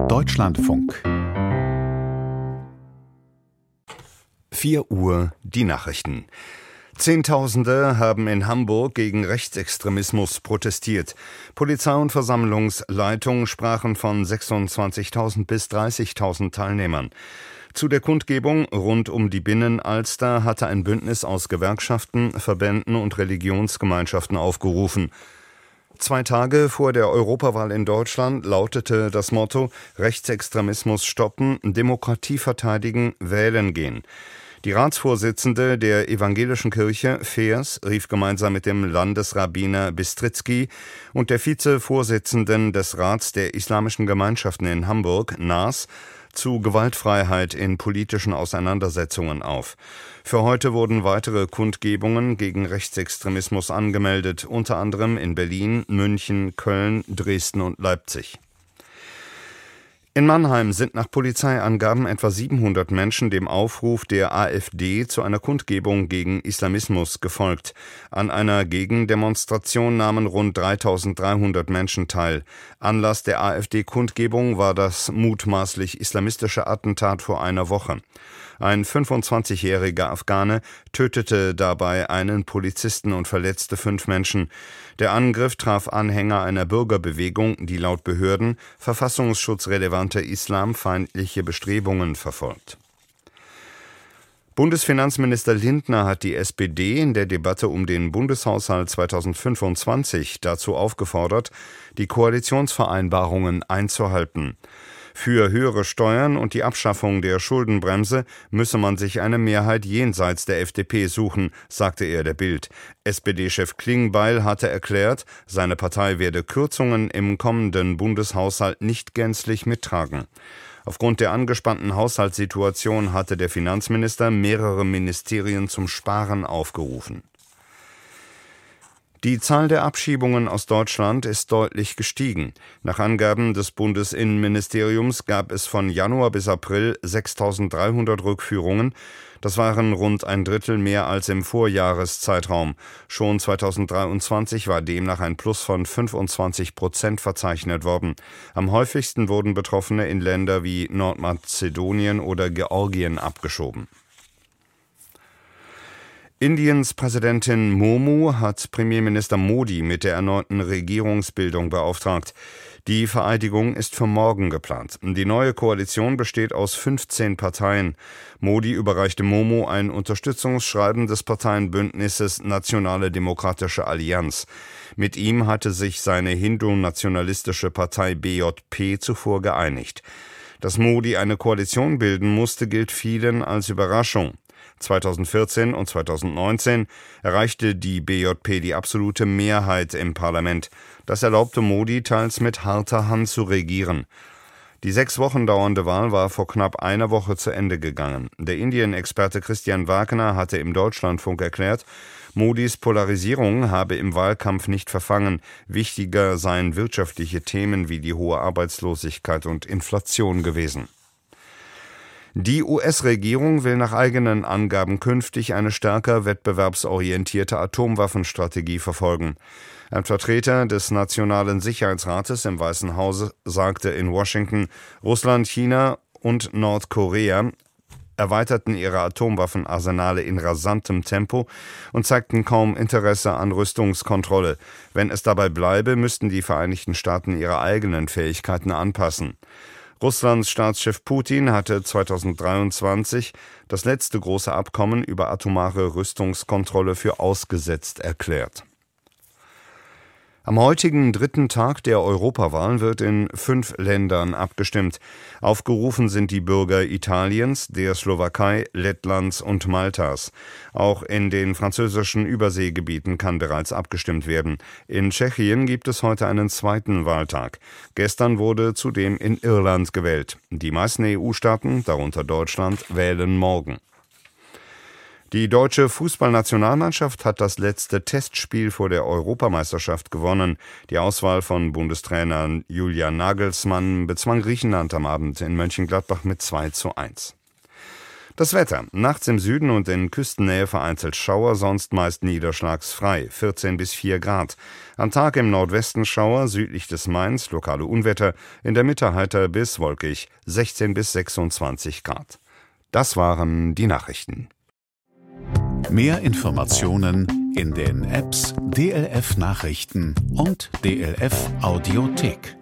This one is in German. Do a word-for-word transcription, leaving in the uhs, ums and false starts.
Deutschlandfunk. vier Uhr die Nachrichten. Zehntausende haben in Hamburg gegen Rechtsextremismus protestiert. Polizei und Versammlungsleitung sprachen von sechsundzwanzigtausend bis dreißigtausend Teilnehmern. Zu der Kundgebung rund um die Binnenalster hatte ein Bündnis aus Gewerkschaften, Verbänden und Religionsgemeinschaften aufgerufen. Zwei Tage vor der Europawahl in Deutschland lautete das Motto: Rechtsextremismus stoppen, Demokratie verteidigen, wählen gehen. Die Ratsvorsitzende der Evangelischen Kirche, Feers, rief gemeinsam mit dem Landesrabbiner Bistritzky und der Vizevorsitzenden des Rats der Islamischen Gemeinschaften in Hamburg, Naas, zu Gewaltfreiheit in politischen Auseinandersetzungen auf. Für heute wurden weitere Kundgebungen gegen Rechtsextremismus angemeldet, unter anderem in Berlin, München, Köln, Dresden und Leipzig. In Mannheim sind nach Polizeiangaben etwa siebenhundert Menschen dem Aufruf der AfD zu einer Kundgebung gegen Islamismus gefolgt. An einer Gegendemonstration nahmen rund dreitausenddreihundert Menschen teil. Anlass der AfD-Kundgebung war das mutmaßlich islamistische Attentat vor einer Woche. Ein fünfundzwanzigjähriger Afghane tötete dabei einen Polizisten und verletzte fünf Menschen. Der Angriff traf Anhänger einer Bürgerbewegung, die laut Behörden verfassungsschutzrelevante islamfeindliche Bestrebungen verfolgt. Bundesfinanzminister Lindner hat die S P D in der Debatte um den Bundeshaushalt zweitausendfünfundzwanzig dazu aufgefordert, die Koalitionsvereinbarungen einzuhalten. Für höhere Steuern und die Abschaffung der Schuldenbremse müsse man sich eine Mehrheit jenseits der F D P suchen, sagte er der Bild. S P D-Chef Klingbeil hatte erklärt, seine Partei werde Kürzungen im kommenden Bundeshaushalt nicht gänzlich mittragen. Aufgrund der angespannten Haushaltssituation hatte der Finanzminister mehrere Ministerien zum Sparen aufgerufen. Die Zahl der Abschiebungen aus Deutschland ist deutlich gestiegen. Nach Angaben des Bundesinnenministeriums gab es von Januar bis April sechstausenddreihundert Rückführungen. Das waren rund ein Drittel mehr als im Vorjahreszeitraum. Schon zweitausenddreiundzwanzig war demnach ein Plus von fünfundzwanzig Prozent verzeichnet worden. Am häufigsten wurden Betroffene in Länder wie Nordmazedonien oder Georgien abgeschoben. Indiens Präsidentin Murmu hat Premierminister Modi mit der erneuten Regierungsbildung beauftragt. Die Vereidigung ist für morgen geplant. Die neue Koalition besteht aus fünfzehn Parteien. Modi überreichte Murmu ein Unterstützungsschreiben des Parteienbündnisses Nationale Demokratische Allianz. Mit ihm hatte sich seine hindu-nationalistische Partei B J P zuvor geeinigt. Dass Modi eine Koalition bilden musste, gilt vielen als Überraschung. zweitausendvierzehn und zweitausendneunzehn erreichte die B J P die absolute Mehrheit im Parlament. Das erlaubte Modi teils mit harter Hand zu regieren. Die sechs Wochen dauernde Wahl war vor knapp einer Woche zu Ende gegangen. Der Indien-Experte Christian Wagner hatte im Deutschlandfunk erklärt, Modis Polarisierung habe im Wahlkampf nicht verfangen. Wichtiger seien wirtschaftliche Themen wie die hohe Arbeitslosigkeit und Inflation gewesen. Die U S-Regierung will nach eigenen Angaben künftig eine stärker wettbewerbsorientierte Atomwaffenstrategie verfolgen. Ein Vertreter des Nationalen Sicherheitsrates im Weißen Hause sagte in Washington, Russland, China und Nordkorea erweiterten ihre Atomwaffenarsenale in rasantem Tempo und zeigten kaum Interesse an Rüstungskontrolle. Wenn es dabei bleibe, müssten die Vereinigten Staaten ihre eigenen Fähigkeiten anpassen. Russlands Staatschef Putin hatte zweitausenddreiundzwanzig das letzte große Abkommen über atomare Rüstungskontrolle für ausgesetzt erklärt. Am heutigen dritten Tag der Europawahl wird in fünf Ländern abgestimmt. Aufgerufen sind die Bürger Italiens, der Slowakei, Lettlands und Maltas. Auch in den französischen Überseegebieten kann bereits abgestimmt werden. In Tschechien gibt es heute einen zweiten Wahltag. Gestern wurde zudem in Irland gewählt. Die meisten E U-Staaten, darunter Deutschland, wählen morgen. Die deutsche Fußballnationalmannschaft hat das letzte Testspiel vor der Europameisterschaft gewonnen. Die Auswahl von Bundestrainer Julian Nagelsmann bezwang Griechenland am Abend in Mönchengladbach mit zwei zu eins. Das Wetter. Nachts im Süden und in Küstennähe vereinzelt Schauer, sonst meist niederschlagsfrei. vierzehn bis vier Grad. Am Tag im Nordwesten Schauer, südlich des Mains lokale Unwetter. In der Mitte heiter bis wolkig. sechzehn bis sechsundzwanzig Grad. Das waren die Nachrichten. Mehr Informationen in den Apps D L F Nachrichten und D L F Audiothek.